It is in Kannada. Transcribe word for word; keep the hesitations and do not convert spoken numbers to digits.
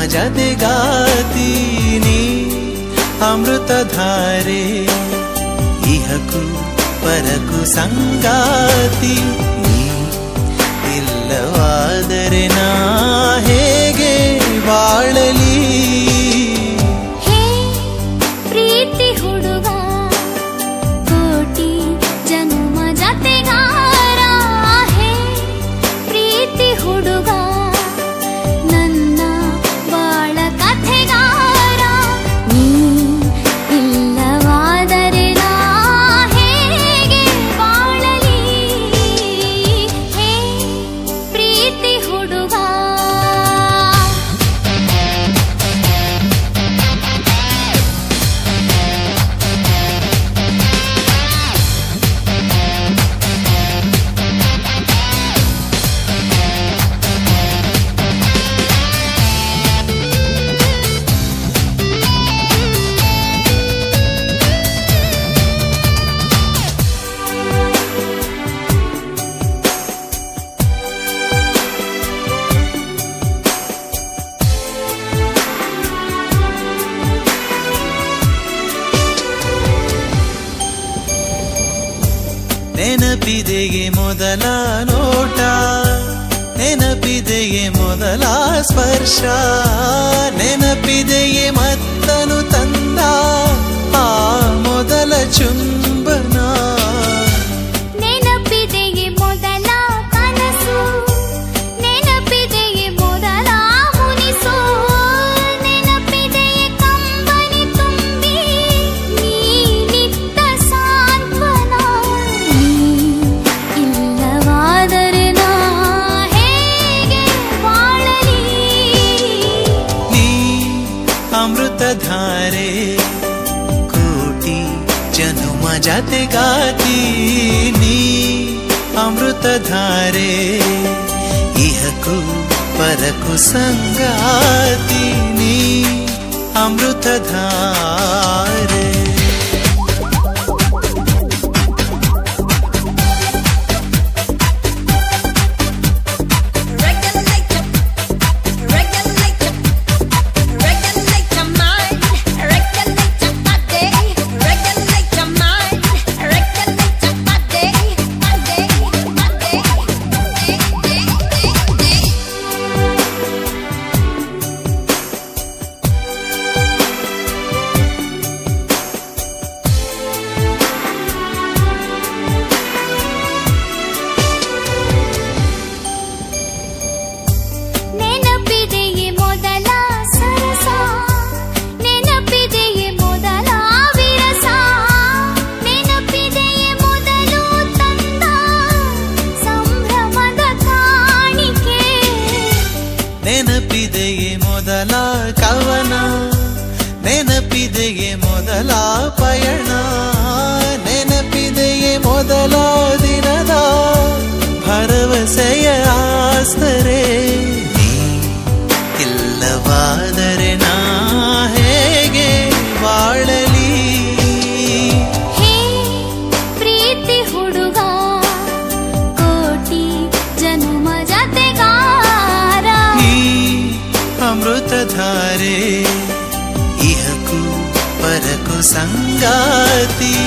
ಜತೆಗಾತೀನಿ ಅಮೃತಧಾರೆ ಇಹಕು ಪರಕು ಸಂಗಾತಿ ನೀ ಇಲ್ಲವಾದರೆ ನಾ ಹೇಗೆ ಬಾಳಲಿ ಹೇ ಪ್ರೀತಿ ಹುಡುಗ ಕೋಟಿ ಜನ್ಮ ಜತೆಗಾರ ಹೇ ಪ್ರೀತಿ ಹುಡುಗ ನನ್ನ ಬಾಳ ಕಥೆಗಾರ ನೀ ಇಲ್ಲವಾದರೆ ನಾ ಹೇಗೆ ಬಾಳಲಿ ಹೇ ಪ್ರೀತಿ ಹುಡುಗ ನೆನಪಿದೆಯೇ ಮೊದಲ ನೋಟ ನೆನಪಿದೆಯೇ ಮೊದಲ ಸ್ಪರ್ಶ ನೆನಪಿದೆಯೇ ಮತ್ತನು ತಂದ ಆ ಮೊದಲ ಚುಂಬನ ನೆನಪಿದೆಯೇ ಮೊದಲ ಕನಸು ನೆನಪಿದೆಯೇ ಮೊದಲ ಮುನಿಸು ನೆನಪಿದೆಯೇ ಕಂಬನಿ ತುಂಬಿ ನೀನಿತ್ತ ಸಾಂತ್ವನ ನೀ ಇಲ್ಲವಾದರೆ ನಾ ಹೇಗೆ ಬಾಳಲಿ ನೀ ಅಮೃತಧಾರೆ ಕೋಟಿ ಜನುಮ ಜತೆಗಾತೀನಿ ಅಮೃತಧಾರೆ ಇಹಕು ಪರಕು ಸಂಗಾತೀನಿ ಅಮೃತಧಾರೆ ನೆನಪಿದೆಯೇ ಮೊದಲ ಸರಸ ನೆನಪಿದೆಯೇ ಮೊದಲ ವಿರಸ ನೆನಪಿದೆಯೇ ಮೊದಲು ತಂದ ಸಂಭ್ರಮದ ಕಾಣಿಕೆ ನೆನಪಿದೆಯೇ ಮೊದಲ ಕವನ ನೆನಪಿದೆಯೇ ಮೊದಲ ಪಯಣ ನೆನಪಿದೆಯೇ ಮೊದಲ ದಿನದ ಭರವಸೆಯ ಆಸ್ತರೆ ನೀ ಇಲ್ಲವಾದರೆ ನಾ ಹೇಗೆ ಬಾಳಲಿ ಹೇ ಪ್ರೀತಿ ಹುಡುಗ ಕೋಟಿ ಜನ್ಮ ಜತೆಗಾರ ಈ ಅಮೃತಧಾರೆ ಇಹಕು ಪರಕು ಸಂಗಾತಿ